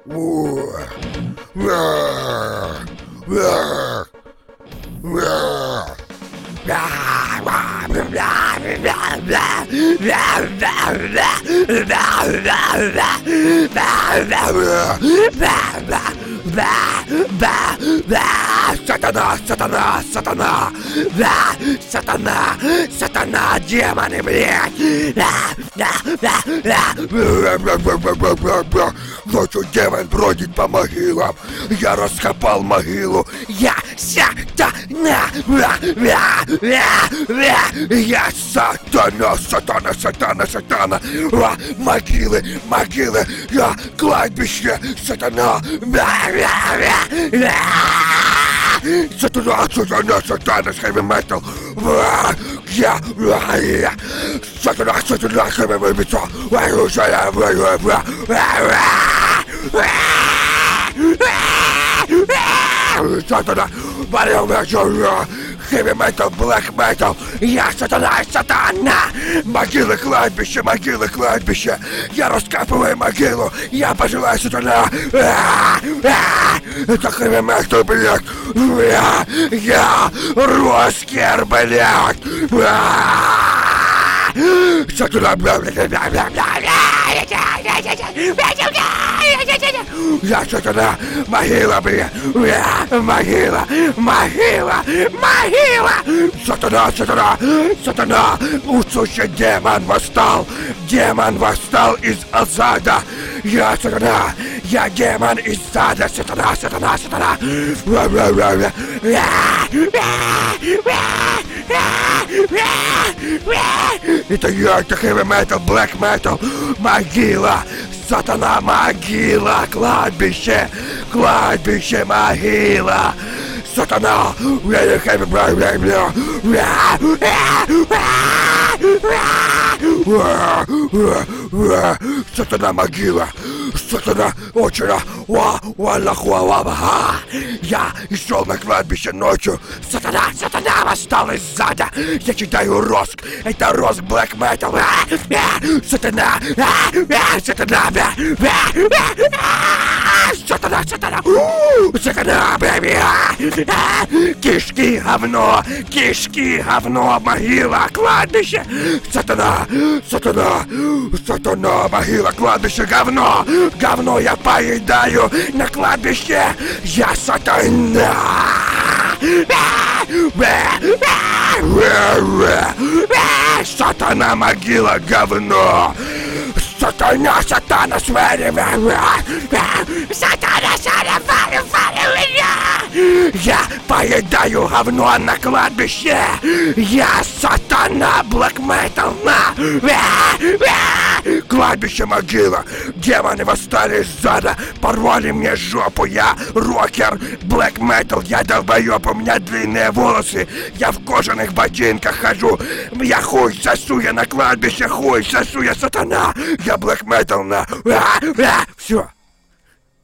Сатана, сатана, сатана! Сатана, сатана, демоны, блядь! Ночью демон бродит по могилам. Я раскопал могилу. Я сатана! Я сатана, сатана, сатана, сатана! Могилы, могилы! Я кладбище! Сатана! Сатана, сатана, сатана, heavy metal! Я... Сатана, сатана, heavy metal! Сатана, heavy metal, black metal! Я сатана, сатана! Могилы, кладбище, могилы, кладбище! Я раскапываю могилу! Я пожелаю сатана! Это heavy metal, блядь! Я роскер, блядь! Сатана, я сатана! Могила, блядь! Могила! Могила! Могила! Сатана! Сатана! Сатана! Усущий демон восстал! Демон восстал из Азада! Я сатана! Я демон из ада! Сатана! Сатана! Сатана! Это я, это heavy metal, black metal! Могила! Сатана, могила, кладбище, кладбище, могила, сатана, сатана, могила, сатана, очера, я шел на кладбище ночью, сатана, сатана восстал из ада, я читаю роск, это роск black metal, сатана, сатана, сатана, сатана, сатана, бэби, кишки, говно, могила, кладбище, сатана, сатана, сатана, могила, кладбище, говно, говно я поедаю на кладбище, я сатана. Сатана, могила, говно. Сатана, сатана, свери, сатана, сатана, я поедаю говно на кладбище. Я сатана, black metal, кладбище, могила. Демоны восстали из ада, порвали мне жопу. Я рокер, black metal, я долбоёб, у меня длинные волосы. Я в кожаных ботинках хожу. Я хуй сосу, я на кладбище хуй сосу, я сатана. Я black metal, все.